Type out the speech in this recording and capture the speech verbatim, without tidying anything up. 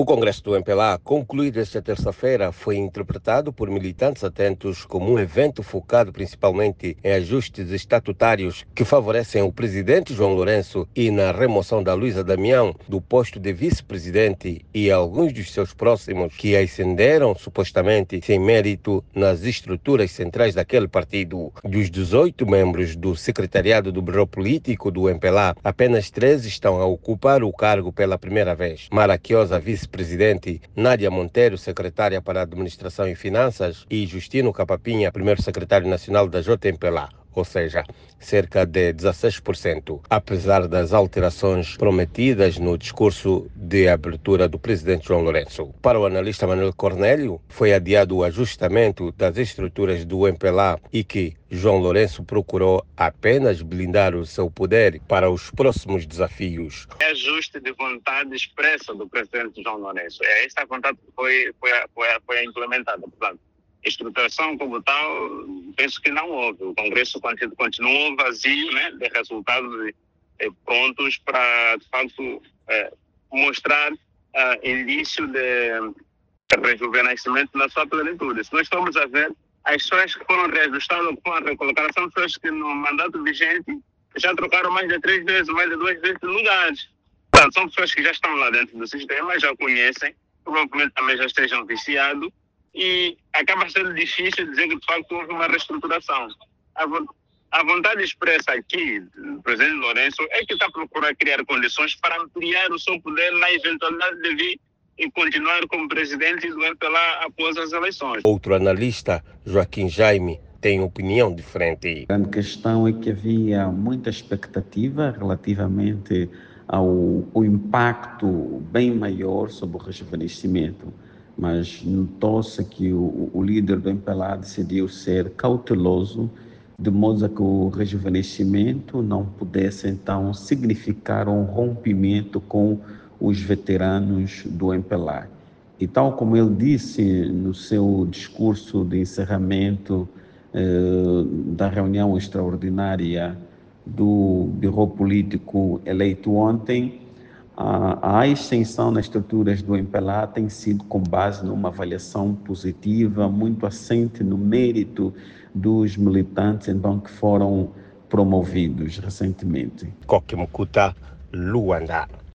Congresso do M P L A, concluído esta terça-feira, foi interpretado por militantes atentos como um evento focado principalmente em ajustes estatutários que favorecem o presidente João Lourenço e na remoção da Luísa Damião do posto de vice-presidente e alguns dos seus próximos que ascenderam supostamente sem mérito nas estruturas centrais daquele partido. Dos dezoito membros do secretariado do Bureau Político do M P L A, apenas treze estão a ocupar o cargo pela primeira vez. Mara Quiosa, vice-presidente, Nádia Monteiro, secretária para a Administração e Finanças, e Justino Capapinha, primeiro secretário nacional da J M P L A, ou seja, cerca de dezesseis por cento, apesar das alterações prometidas no discurso de abertura do presidente João Lourenço. Para o analista Manuel Cornélio, foi adiado o ajustamento das estruturas do M P L A e que João Lourenço procurou apenas blindar o seu poder para os próximos desafios. É ajuste de vontade expressa do presidente João Lourenço. É esta a vontade que foi, foi, foi, foi implementada. Portanto, estruturação como tal, penso que não houve. O Congresso continuou vazio, né, de resultados eh, prontos para, de facto, eh, mostrar uh, indício de rejuvenescimento na sua plenitude. Se nós estamos a ver, as pessoas que foram reajustadas com a recolocação são pessoas que no mandato vigente já trocaram mais de três vezes, mais de duas vezes de lugares. Portanto, são pessoas que já estão lá dentro do sistema, já conhecem, provavelmente também já estejam viciados, e acaba sendo difícil dizer que de facto houve uma reestruturação. A, vo a vontade expressa aqui do presidente Lourenço é que está a procurar criar condições para ampliar o seu poder na eventualidade de vir e continuar como presidente do M P L A após as eleições. Outro analista, Joaquim Jaime, tem opinião diferente. A grande questão é que havia muita expectativa relativamente ao, ao impacto bem maior sobre o rejuvenescimento, mas notou-se que o, o líder do M P L A decidiu ser cauteloso, de modo a que o rejuvenescimento não pudesse então significar um rompimento com os veteranos do M P L A. E tal como ele disse no seu discurso de encerramento eh, da reunião extraordinária do Bureau Político eleito ontem, a, a ascensão nas estruturas do M P L A tem sido com base numa avaliação positiva, muito assente no mérito dos militantes então, que foram promovidos recentemente. Coque Mucuta, Luanda.